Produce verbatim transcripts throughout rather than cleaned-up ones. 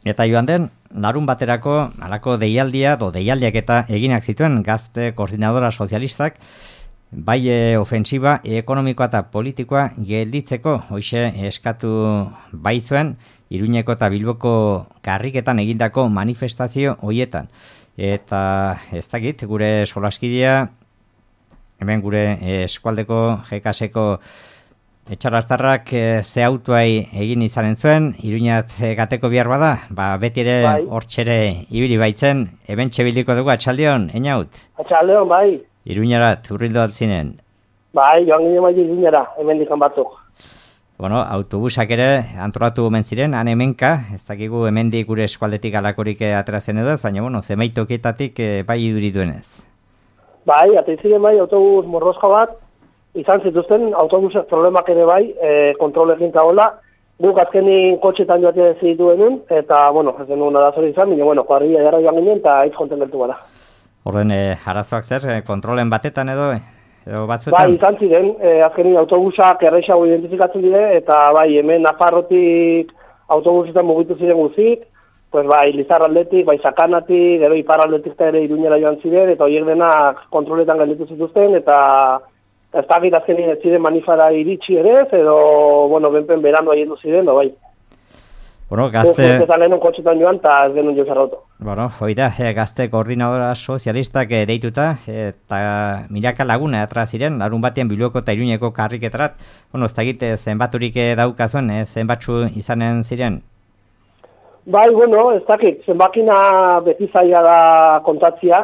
Eta joan den, larun baterako, halako deialdia, do deialdiak eta eginak zituen gazte koordinadora sozialistak, bai e, ofensiba ekonomikoa eta politikoa gelditzeko, hoxe eskatu baitzuen, Iruñeko eta Bilboko karriketan egindako manifestazio hoietan. Eta ez dakit, gure solaskidea, hemen gure eskualdeko jekaseko etxarastarrak ze autuai egin izanen zuen, Iruñat gateko bihar bada, ba, beti ere bai. Hortxere ibili baitzen, hemen txebiliko dugu, atxaldeon, Einaut? Atxaldeon, bai. Iruñarat, hurrildo altzinen. Bai, joan ginen bai Iruñara, hemen dikan batzuk. Bueno, autobusak ere antolatu omen ziren, han hemenka, ez dakigu hemendik gure eskualdetik alakorik aterazen edo, baina bueno, zemaitokietatik bai iduri duenez. Bai, ateiziren bai, autobus morroska bat, izan zituzten, autobusek problemak ere bai, e, kontrolekin taola, guk azkenin kotxetan joatea zituenun, eta, bueno, ez denun arazori izan, baina, bueno, kuadrilla jarra joan ginen, eta hitz konten geltu gara. Horren, e, arazoak zer, e, kontrolen batetan edo, edo batzuetan? Bai, izan ziren, e, azkenin autobusak erreixago identifikatzen dire, eta bai, hemen Nafarrotik autobusetan mugitu ziren guzik, pues bai, Lizarraldetik, bai, Sakanatik, gero Iparraldetik ere Iruñera joan ziren, eta horiek denak kontroletan gelditu zituzten, eta ez dakit azkenin ez ziren manifara iritsi ere, edo, bueno, benpen berando haien ziren, bai. Bueno, gazte... Eta lehenen kotxetan joan, eta ez genuen jo zerroto. Bueno, hoi da, e, gazte koordinadora sozialistak e, deituta, e, eta milaka laguna atra ziren, larun batean Bilboko eta Iruñeko karriketarat. Bueno, ez dakit zenbaturik daukazuen, e, zenbatzu izanen ziren? Bai, bueno, ez dakit, zenbakina beti zaila da kontatzia.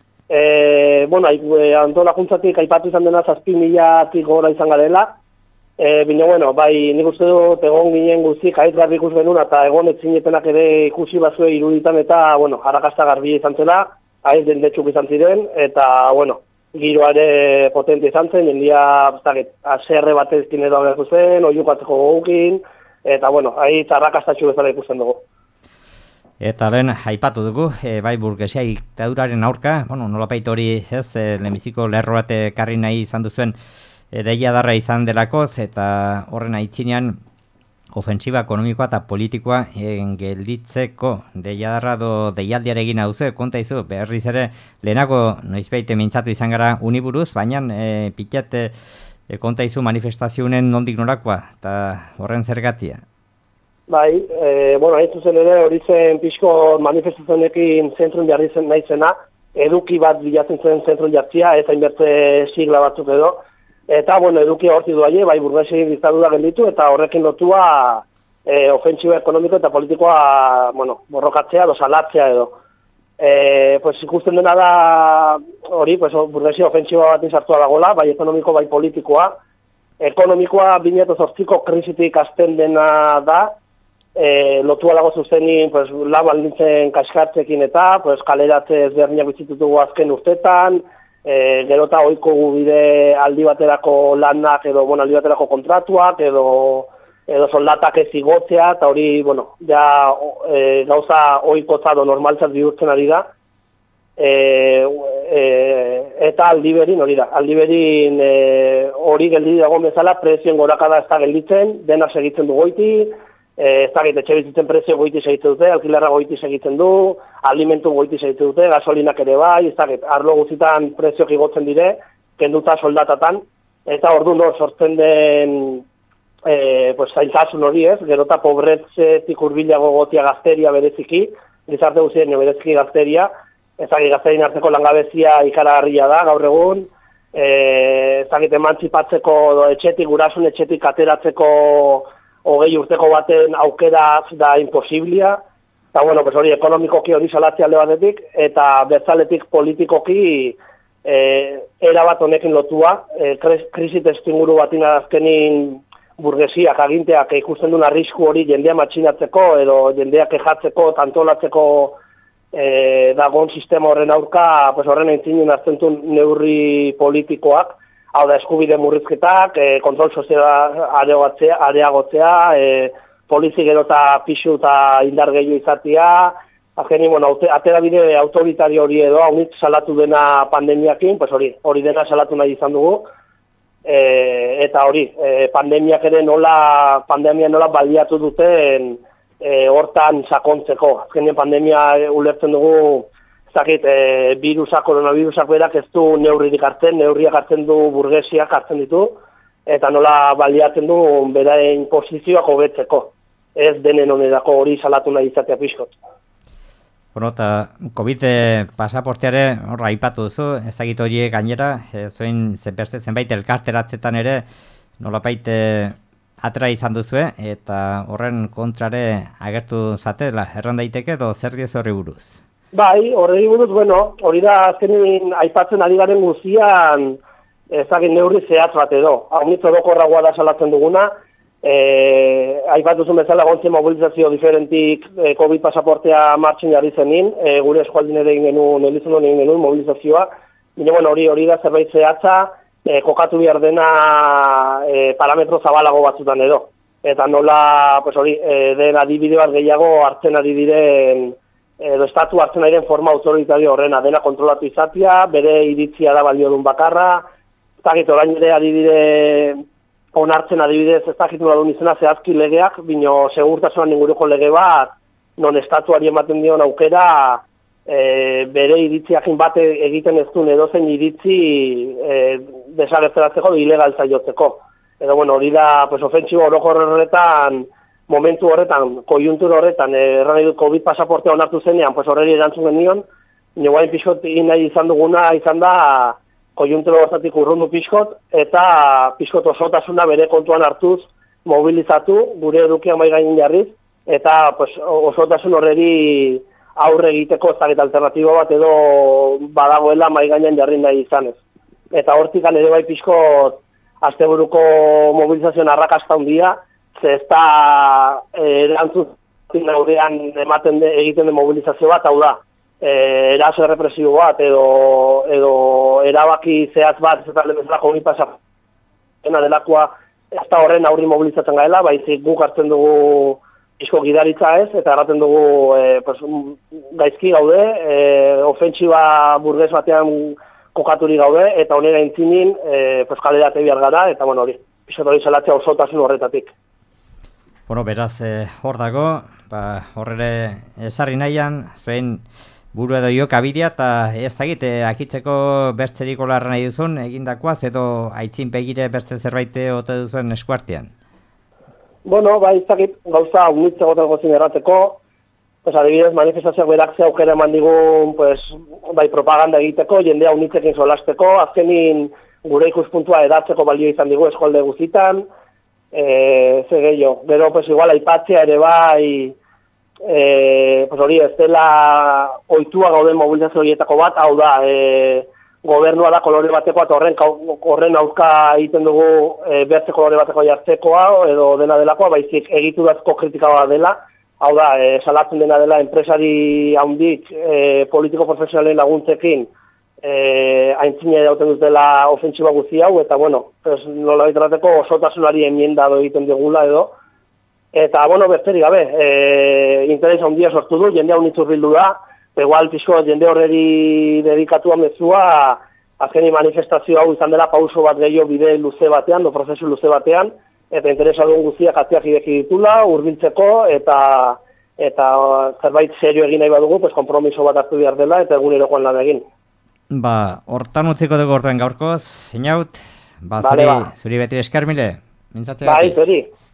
E, bueno, antolakuntzatik aipatu izan dena zazpi milatik gora izan garela. E, Bino, bueno, bai, nik uste dut egon ginen guztik haiz garbi ikus genuen, eta egon etzinetenak ere ikusi bazue iruditan, eta, bueno, harakasta garbi izan zela, haiz dendetsuk izan ziren, eta, bueno, giroa ere potente izan zen, jendia, aserre batezkin edo agertu zen, oiukatzeko gogukin, eta, bueno, haiz harrakastatxu bezala ikusten dugu. Eta lehen, aipatu dugu, e, bai burgesia diktaduraren aurka, bueno, nolapait hori ez, e, lehenbiziko lerro bat ekarri nahi izan duzuen, deia darra izan delakoz, eta horren aitzinean ofensiba ekonomikoa eta politikoa gelditzeko deia darra do deialdiarekin hau zu, konta izu, berriz ere lehenago noizbait mintzatu izan gara uniburuz, baina e, pitat e, konta izu manifestazioen nondik norakoa, eta horren zergatia. Bai, e, bueno, hain zuzen ere hori zen pixko manifestazioekin zentrun jarri zen nahi zena, eduki bat bilatzen zen zentrun jartzia, ez hainbertze sigla batzuk edo, eta, bueno, eduki horti duaie, bai, burgesi diktadura gelditu, eta horrekin lotua e, ofentsiba ekonomiko eta politikoa, bueno, borrokatzea, dosalatzea edo. E, pues ikusten dena da hori, pues, burgesi ofentsiba bat izartua dagoela, bai ekonomiko, bai politikoa. Ekonomikoa bi mila zortziko krisitik azten dena da, e, lotua lago zuzenin, pues, labaldintzen kaskartzekin eta, pues, kaleratze ezberdinak bizitutugu azken urtetan, E, gero eta oiko gubide aldi baterako lanak edo bueno, aldi baterako kontratuak edo, edo soldatak ez igotzea eta hori, bueno, ja e, gauza oikotza do normaltzat bihurtzen ari da. E, e, eta aldi berin hori da, aldi berin e, hori geldi dagoen bezala prezioen gorakada ez da gelditzen, dena segitzen du goiti, ez da etxe bizitzen prezio goiti segitzen dute, alkilerra goiti segitzen du, alimentu goiti segitzen dute, gasolinak ere bai, ez da arlo guztitan prezio igotzen dire, kenduta soldatatan, eta ordu no sortzen den e, pues, zailtasun hori ez, gero eta pobretzetik urbilago gotia gazteria bereziki, gizarte guztien bereziki gazteria, ez da gazterien arteko langabezia ikaragarria da gaur egun, e, ez da emantzipatzeko etxetik, gurasun etxetik ateratzeko hogei urteko baten aukera da imposiblia, eta bueno, pues hori ekonomikoki hori salatzea alde batetik, eta bertzaletik politikoki e, erabat honekin lotua, e, krisi testinguru batin azkenin burgesiak, aginteak ikusten duen arrisku hori jendea matxinatzeko, edo jendea kejatzeko, tantolatzeko e, dagoen sistema horren aurka, pues horren aintzinen hartzen duen neurri politikoak, hau da eskubide murrizketak, e, kontrol soziala areagotzea, areagotzea e, polizi gero eta pixu eta indar gehiago izatea, azkenin, bueno, atera bide autoritario hori edo, hau nik salatu dena pandemiakin, pues hori, hori dena salatu nahi izan dugu, e, eta hori, e, pandemiak ere nola, pandemia nola baliatu duten e, hortan sakontzeko. Azkenean pandemia ulertzen dugu, ez dakit, e, virusa, koronavirusak berak ez du neurririk hartzen, neurriak hartzen du burgesiak hartzen ditu, eta nola baliatzen du beraien posizioak hobetzeko. Ez denen onerako hori salatu nahi izatea pixkot. Bueno, eta COVID pasaporteare horra aipatu duzu, ez dakit horiek gainera, e, zuen zenbeste zenbait elkarteratzetan ere nolapait atera izan duzue, eta horren kontrare agertu zatela, erran daiteke edo zer diozu horri buruz? Bai, horri buruz, bueno, hori da azkenin aipatzen ari garen guztian ezagin neurri zehatz bat edo. Hau nitzo dokorragoa da salatzen duguna, E, aipatu zuen bezala gontzen mobilizazio diferentik e, COVID pasaportea martxin jarri zenin, e, gure eskualdin ere egin genuen, elizonon egin genuen mobilizazioa, bine, bueno, hori hori da zerbait zehatza, e, kokatu behar dena e, parametro zabalago batzutan edo. Eta nola, pues hori, e, den adibide bat gehiago hartzen ari diren, edo estatu hartzen ari den forma autoritario horrena, dena kontrolatu izatea, bere iritzia da balio dun bakarra, eta gitu, orain ere adibide onartzen adibidez ez dakitu badun izena zehazki legeak, bino segurtasunan inguruko lege bat, non estatuari ematen dion aukera e, bere iritziakin bat egiten ez duen edozein iritzi e, desagertzeratzeko ilegal zaiotzeko. Edo, bueno, hori da, pues, ofentsibo orokor horretan, momentu horretan, kojuntur horretan, erran edut COVID pasaportea onartu zenean, pues horreri erantzun genion, nio guain pixot nahi izan duguna izan da, kojuntura hortatik urrundu pixkot, eta pixkot osotasuna bere kontuan hartuz mobilizatu, gure edukian bai gainin jarriz, eta pues, osotasun horreri aurre egiteko ez dakit alternatibo bat edo badagoela mai gainean jarri nahi izanez. Eta hortikan ere bai pixkot asteburuko mobilizazioan arrakasta handia, ze ez da erantzun aurrean ematen de, egiten den mobilizazio bat, hau da. E, eraso errepresibo bat edo, edo erabaki zehaz bat ez eta lemezela jogi pasapena delakoa ez da horren aurri mobilizatzen gaela, baizik guk hartzen dugu isko gidaritza ez, eta erraten dugu e, pues, gaizki gaude, e, ofentsiba burgez batean kokaturi gaude, eta honera intzinin e, pues, kalera behar gara, eta bueno, hori, pixot hori salatzea osotasun horretatik. Bueno, beraz, eh, hor dago, ba, horrere esarri nahian, zuen buru edo jokabidea, eta ez dakit, eh, akitzeko bertzeriko larra nahi duzun, egindakoaz, edo aitzin begire bertze zerbait ote duzuen eskuartean? Bueno, ba, ez dakit, gauza unitze goten gozien errateko, pues, adibidez, manifestazioak berak ze aukera eman digun, pues, bai, propaganda egiteko, jendea unitzekin solasteko, azkenin gure ikuspuntua edatzeko balio izan digu eskolde guztitan, e, ze gehiago. Gero, pues, igual, aipatzea ere bai, E, pues hori ez dela ohitua gauden mobilizazio horietako bat, hau da, e, gobernua da kolore bateko eta horren, horren aurka egiten dugu e, bertze kolore bateko jartzekoa edo dena delakoa, baizik egiturazko kritika bat dela, hau da, e, salatzen dena dela enpresari handik e, politiko profesionalen laguntzekin e, aintzine dauten dutela ofentsiba guzti hau, eta bueno, pues, nola baiterateko osotasunari enmienda egiten digula edo. Eta, bueno, bertzerik gabe, e, interesa handia sortu du, jende hau nitzurbildu da, igual pixko jende horreri dedikatua mezua, azkeni manifestazio hau izan dela pauso bat gehiago bide luze batean, do prozesu luze batean, eta interesa duen guztiak atziak ideki ditula, hurbiltzeko, eta eta zerbait serio egin nahi badugu, pues, kompromiso bat hartu behar dela, eta egunerokoan lan egin. Ba, hortan utziko dugu orduan gaurkoz, inaut, ba, vale, zuri, ba. zuri beti eskarmile, mintzatzea. Bai, zuri.